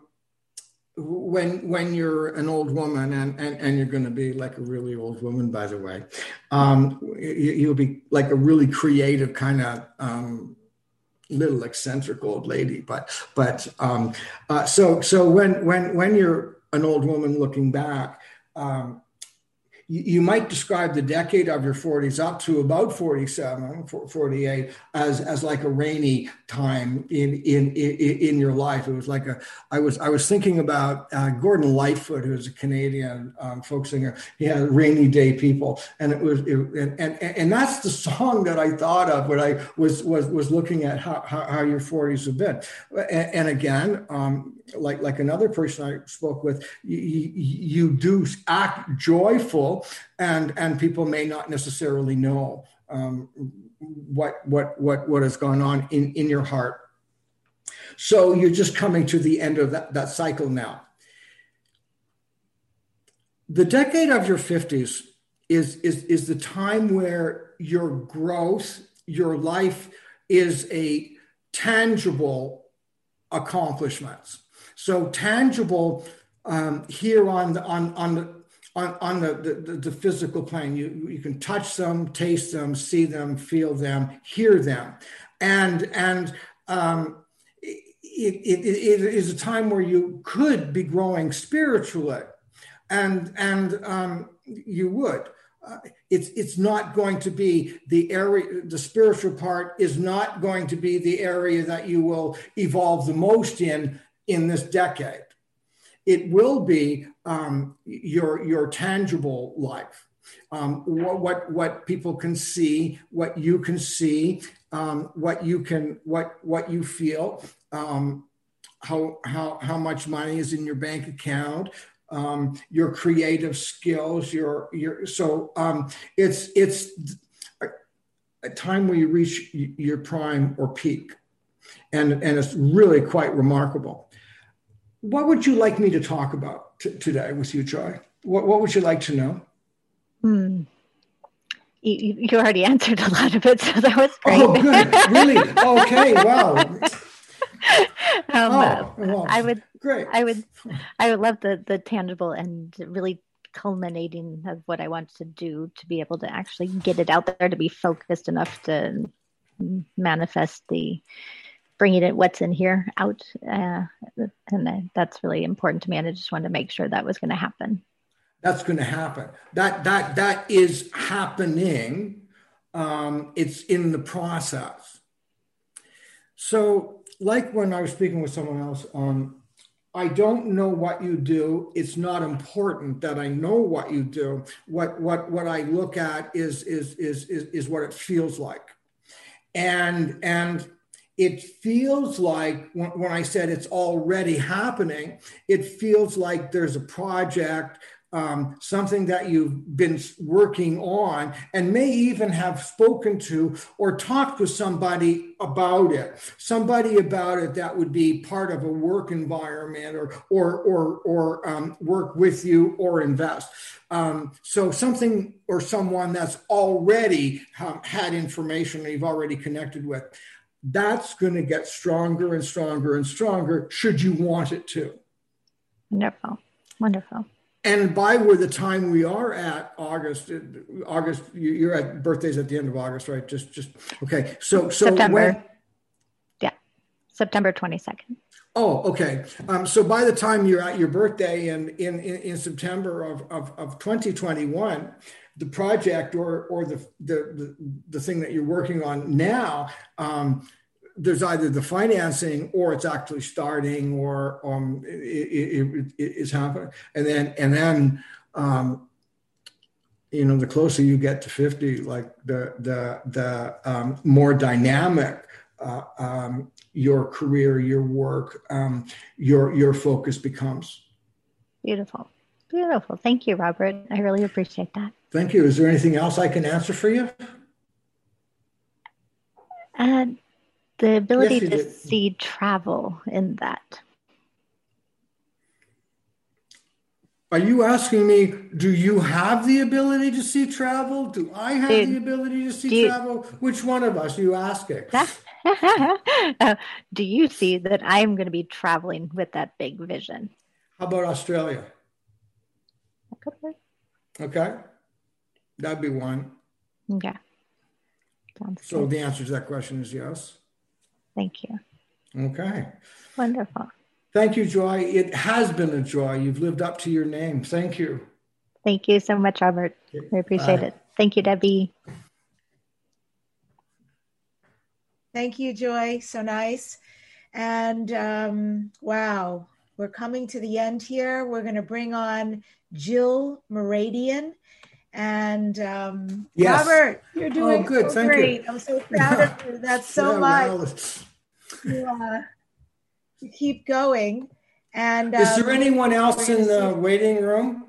when when you're an old woman, and, and, and you're going to be like a really old woman, by the way, um, you, you'll be like a really creative kind of um, little eccentric old lady. But but um, uh, so so when when when you're an old woman looking back, um, you, you might describe the decade of your forties up to about forty-seven, forty-eight as, as like a rainy time in, in, in, in your life. It was like a, I was, I was thinking about uh, Gordon Lightfoot, who's a Canadian um, folk singer. He had Rainy Day People. And it was, it, and, and, and that's the song that I thought of when I was, was, was looking at how, how, how your forties have been. And, and again, um, like, like another person I spoke with, you, you do act joyful, and, and people may not necessarily know um, what, what, what, what has gone on in, in your heart. So you're just coming to the end of that, that cycle now. The decade of your fifties is, is, is the time where your growth, your life is a tangible accomplishments. So tangible um, here on the on on the on, on the, the, the physical plane. You you can touch them, taste them, see them, feel them, hear them, and and um, it, it, it is a time where you could be growing spiritually, and and um, you would. Uh, it's it's not going to be the area, the spiritual part is not going to be the area that you will evolve the most in in this decade. It will be um, your your tangible life, um, what, what what people can see, what you can see, um, what you can what what you feel, um, how how how much money is in your bank account. Um, your creative skills, your your so um, it's it's a, a time where you reach your prime or peak, and and it's really quite remarkable. What would you like me to talk about t- today with you, Joy? What what would you like to know? Hmm. You, you already answered a lot of it, so that was great. Oh, good. Really? Okay. Wow. um, oh, well, I would. Great. I would. I would love the the tangible and really culminating of what I want to do to be able to actually get it out there, to be focused enough to manifest the bringing it what's in here out, uh, and that's really important to me. And I just wanted to make sure that was going to happen. That's going to happen. That that that is happening. Um, it's in the process. So, like when I was speaking with someone else, um, I don't know what you do. It's not important that I know what you do. What what what I look at is is is is, is what it feels like, and and. It feels like when, when I said it's already happening, it feels like there's a project, um, something that you've been working on and may even have spoken to or talked with somebody about it, somebody about it that would be part of a work environment or or or, or um, work with you or invest. Um, so something or someone that's already um, had information that you've already connected with. That's going to get stronger and stronger and stronger should you want it to. Wonderful. Wonderful. And by where the time we are at August, August, you're at birthdays at the end of August, right? Just, just, okay. So, so September. When, yeah. September twenty-second. Oh, okay. Um, so by the time you're at your birthday in, in, in, in September of, of, of twenty twenty-one, the project or or the, the the the thing that you're working on now, um, there's either the financing or it's actually starting or um, it, it, it is happening, and then and then um, you know the closer you get to fifty, like the the the um, more dynamic uh, um, your career, your work, um, your your focus becomes. Beautiful, beautiful. Thank you, Robert. I really appreciate that. Thank you. Is there anything else I can answer for you? Uh, the ability Yes, you to did. see travel in that. Are you asking me, do you have the ability to see travel? Do I have Do- the ability to see do you- travel? Which one of us are you asking? uh, do you see that I'm going to be traveling with that big vision? How about Australia? Okay. Okay. That'd be one. Okay. Sounds So good. the answer to that question is yes. Thank you. Okay. Wonderful. Thank you, Joy. It has been a joy. You've lived up to your name. Thank you. Thank you so much, Robert. I appreciate Bye. it. Thank you, Debbie. Thank you, Joy. So nice. And um, wow, we're coming to the end here. We're going to bring on Jill Moradian. And um, Yes. Robert, you're doing Oh, good. so Thank great. you. I'm so proud of you. That's so Yeah, much. well, to, uh, to keep going. And is there um, anyone else we're in gonna the see- waiting room?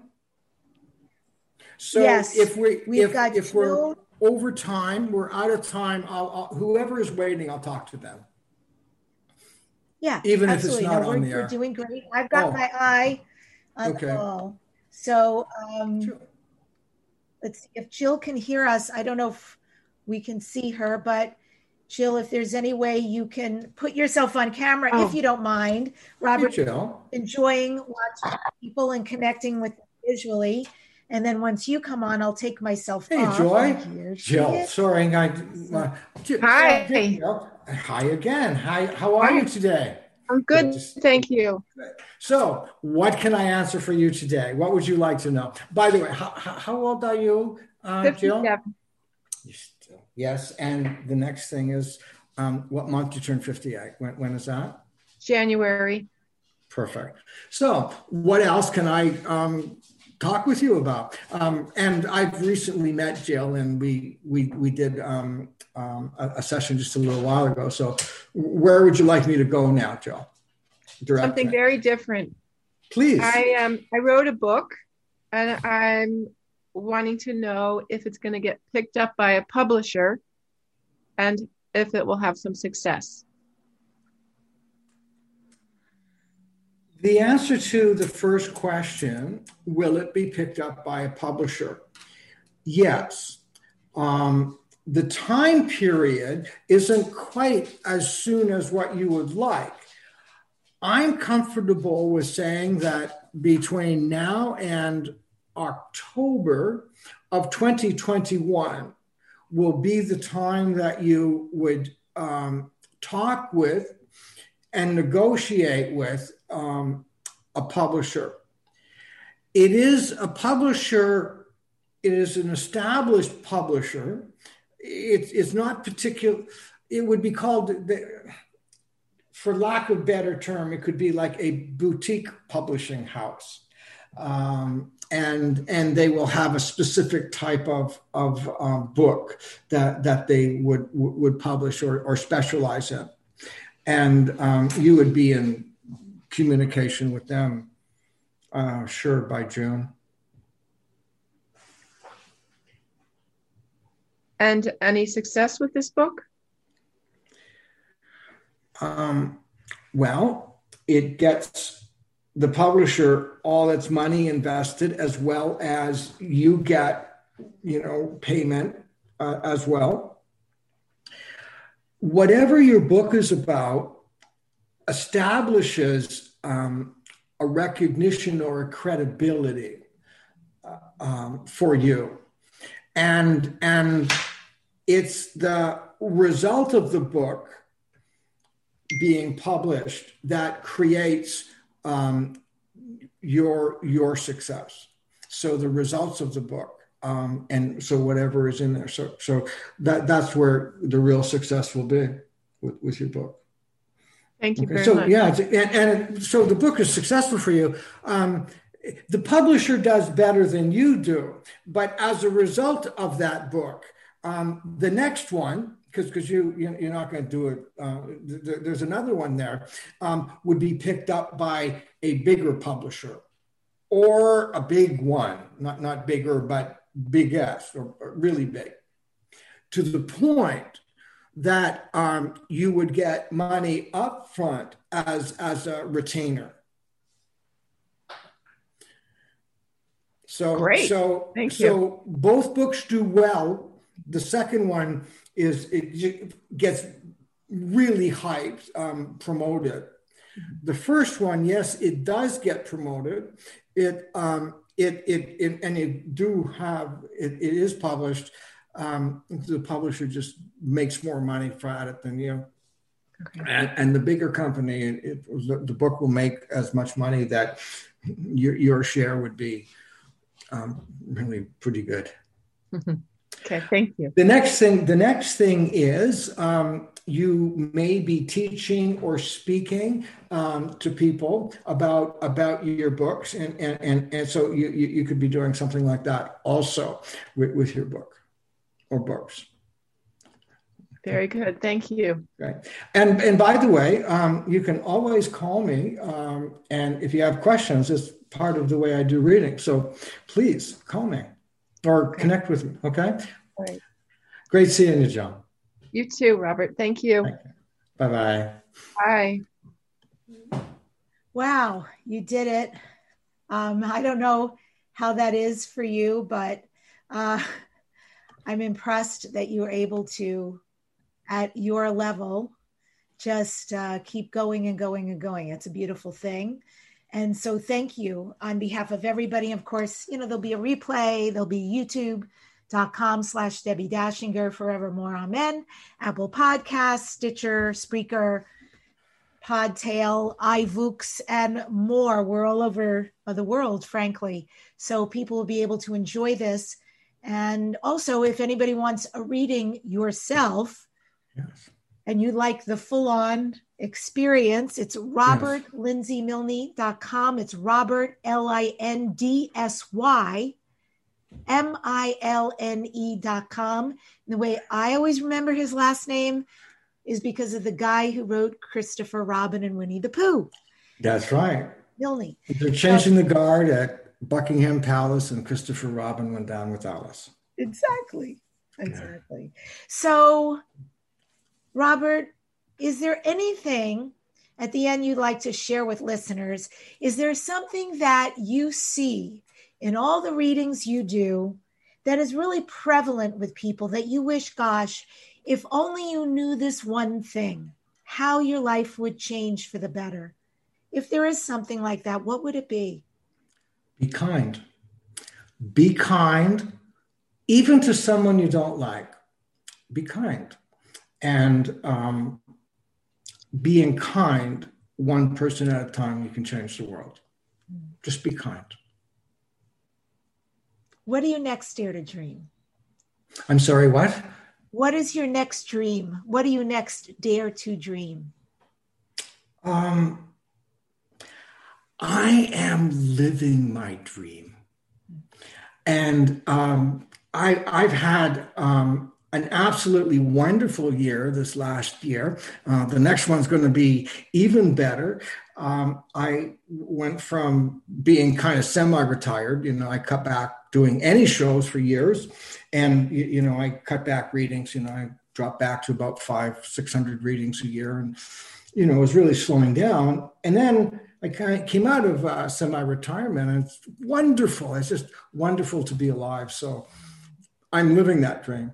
So Yes, if we we've if got if we're Jill. over time, we're out of time. I'll, I'll whoever is waiting, I'll talk to them. Yeah, Even if it's absolutely. not no, on we're, the we're air. doing great. I've got Oh. my eye on Okay. the ball. So um, Sure. let's see if Jill can hear us. I don't know if we can see her, but Jill, if there's any way you can put yourself on camera, Oh. if you don't mind. Hey, Robert, Jill. enjoying watching people and connecting with them visually. And then once you come on, I'll take myself Hey, off. Joy. And here she Jill. is. Sorry, I. Uh, Jill, Hi. Jill. Hi again. Hi. How are you today? I'm good, Just- thank you. So, what can I answer for you today? What would you like to know? By the way, how, how how old are you, uh, Jill? fifty-seven. You still- Yes. And the next thing is, um, what month do you turn fifty-eight? When, when is that? January. Perfect. So, what else can I um, talk with you about? Um, and I've recently met Jill, and we we we did um, um, a, a session just a little while ago. So, where would you like me to go now, Jill? Direct Something me. very different. Please. I um I wrote a book, and I'm wanting to know if it's going to get picked up by a publisher, and if it will have some success. The answer to the first question, will it be picked up by a publisher? Yes. Um, the time period isn't quite as soon as what you would like. I'm comfortable with saying that between now and October of twenty twenty-one will be the time that you would um, talk with and negotiate with um, a publisher. It is a publisher, it is an established publisher. It, it's not particular, it would be called, the, for lack of a better term, it could be like a boutique publishing house. Um, and and they will have a specific type of, of um, book that, that they would, would publish or, or specialize in. And um, you would be in communication with them, uh, sure, by June. And any success with this book? Um, well, it gets the publisher all its money invested, as well as you get, you know, payment uh, as well. Whatever your book is about establishes um, a recognition or a credibility uh, um, for you. And, and it's the result of the book being published that creates um, your, your success. So the results of the book. Um, and so whatever is in there. So, so that, that's where the real success will be with, with your book. Thank you Okay, very so, much. yeah, it's, and, and so the book is successful for you. Um, the publisher does better than you do, but as a result of that book, um, the next one, because because you you're not going to do it. Uh, th- there's another one there, um, would be picked up by a bigger publisher, or a big one, not not bigger, but big S, or, or really big, to the point that um, you would get money up front as, as a retainer. So, Great. so, Thank so you. both books do well. The second one is, it gets really hyped, um, promoted. The first one, yes, it does get promoted. It, um, it, it, it and it do have, it, it is published. Um, the publisher just makes more money at it than you. Okay. And, and the bigger company, it, it, the book will make as much money that your, your share would be um, really pretty good. Okay, thank you. The next thing, the next thing is um, you may be teaching or speaking um, to people about about your books, and and and, and so you, you you could be doing something like that also with, with your book or books. Very good. Thank you. Right. And and by the way, um, you can always call me, um, and if you have questions, it's part of the way I do reading. So please call me or Okay. connect with me. Okay. All right. Great seeing you, Joan. You too, Robert. Thank you. Thank you. Bye bye. Bye. Wow, you did it. Um, I don't know how that is for you, but uh, I'm impressed that you were able to, at your level, just uh, keep going and going and going. It's a beautiful thing. And so thank you on behalf of everybody. Of course, you know, there'll be a replay. There'll be youtube.com slash Debbie Dashinger, Forevermore Amen, Apple Podcasts, Stitcher, Spreaker, Podtail, iVoox, and more. We're all over the world, frankly. So people will be able to enjoy this. And also, if anybody wants a reading yourself, Yes. and you like the full-on experience, it's robert lindsay milne dot com. It's Robert, L I N D S Y, M I L N E dot com. And the way I always remember his last name is because of the guy who wrote Christopher Robin and Winnie the Pooh. That's right. Milne. They're changing the guard at Buckingham Palace, and Christopher Robin went down with Alice. Exactly. Exactly. Yeah. So, Robert, is there anything at the end you'd like to share with listeners? Is there something that you see in all the readings you do that is really prevalent with people that you wish, gosh, if only you knew this one thing, how your life would change for the better? If there is something like that, what would it be? Be kind. Be kind, even to someone you don't like. Be kind. And um, being kind, one person at a time, you can change the world. Just be kind. What do you next dare to dream? I'm sorry, what? What is your next dream? What do you next dare to dream? Um, I am living my dream. And um, I, I've had um, an absolutely wonderful year this last year. Uh, the next one's going to be even better. Um, I went from being kind of semi-retired, you know, I cut back doing any shows for years. And, you, you know, I cut back readings, you know, I dropped back to about five, six hundred readings a year. And, you know, it was really slowing down. And then I kind of came out of uh, semi-retirement, and it's wonderful. It's just wonderful to be alive. So I'm living that dream.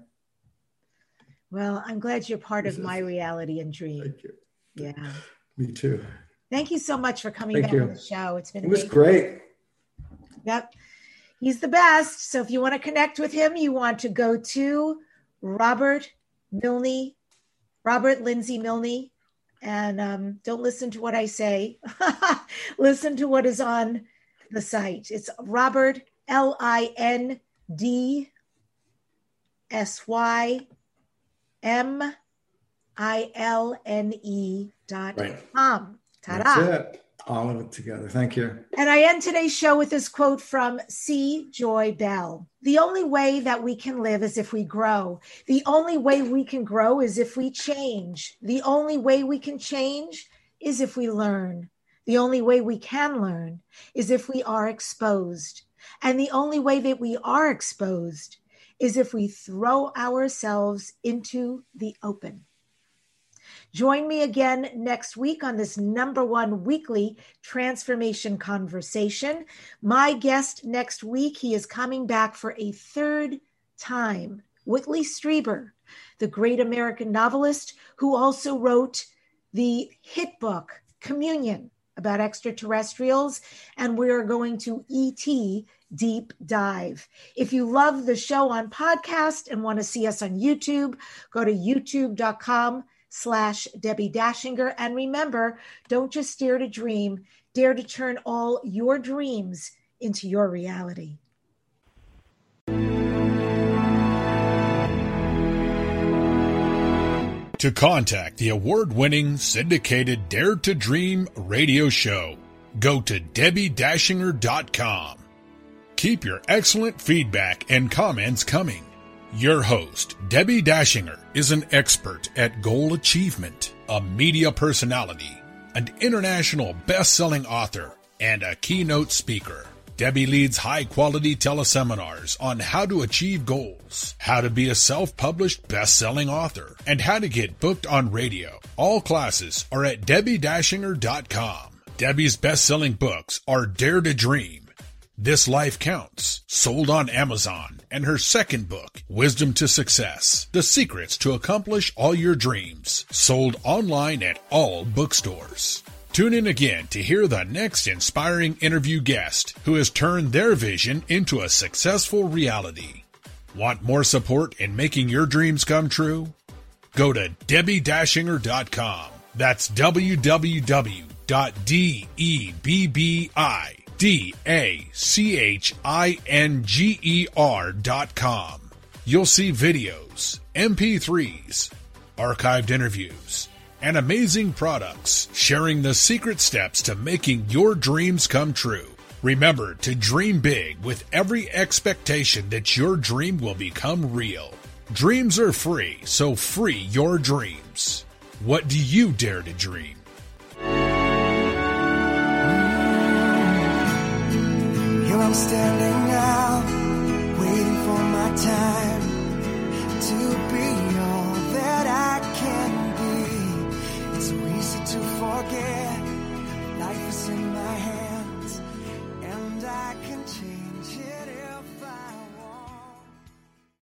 Well, I'm glad you're part of my reality and dream. Thank you. Yeah. Me too. Thank you so much for coming Thank back you. on the show. It's been It was amazing. great. Yep. He's the best. So if you want to connect with him, you want to go to Robert Milne, Robert Lindsay Milne, and um, don't listen to what I say. Listen to what is on the site. It's Robert, L I N D S Y M I L N E dot com. Ta-da. That's it. All of it together. Thank you. And I end today's show with this quote from C. Joy Bell. The only way that we can live is if we grow. The only way we can grow is if we change. The only way we can change is if we learn. The only way we can learn is if we are exposed. And the only way that we are exposed is if we throw ourselves into the open. Join me again next week on this number one weekly transformation conversation. My guest next week, he is coming back for a third time. Whitley Strieber, the great American novelist who also wrote the hit book, Communion, about extraterrestrials. And we're going to E T deep dive. If you love the show on podcast and want to see us on YouTube, go to youtube.com slash Debbie Dashinger. And remember, don't just dare to dream, dare to turn all your dreams into your reality. To contact the award-winning syndicated Dare to Dream radio show, go to Debbie Dashinger dot com. Keep your excellent feedback and comments coming. Your host, Debbie Dashinger, is an expert at goal achievement, a media personality, an international best-selling author, and a keynote speaker. Debbie leads high-quality teleseminars on how to achieve goals, how to be a self-published best-selling author, and how to get booked on radio. All classes are at Debbie Dashinger dot com. Debbie's best-selling books are Dare to Dream, This Life Counts, sold on Amazon, and her second book, Wisdom to Success, The Secrets to Accomplish All Your Dreams, sold online at all bookstores. Tune in again to hear the next inspiring interview guest who has turned their vision into a successful reality. Want more support in making your dreams come true? Go to Debbie Dashinger dot com. That's w w w dot debbie dashinger dot com. You'll see videos, M P threes, archived interviews, and amazing products sharing the secret steps to making your dreams come true. Remember to dream big with every expectation that your dream will become real. Dreams are free, so free your dreams. What do you dare to dream?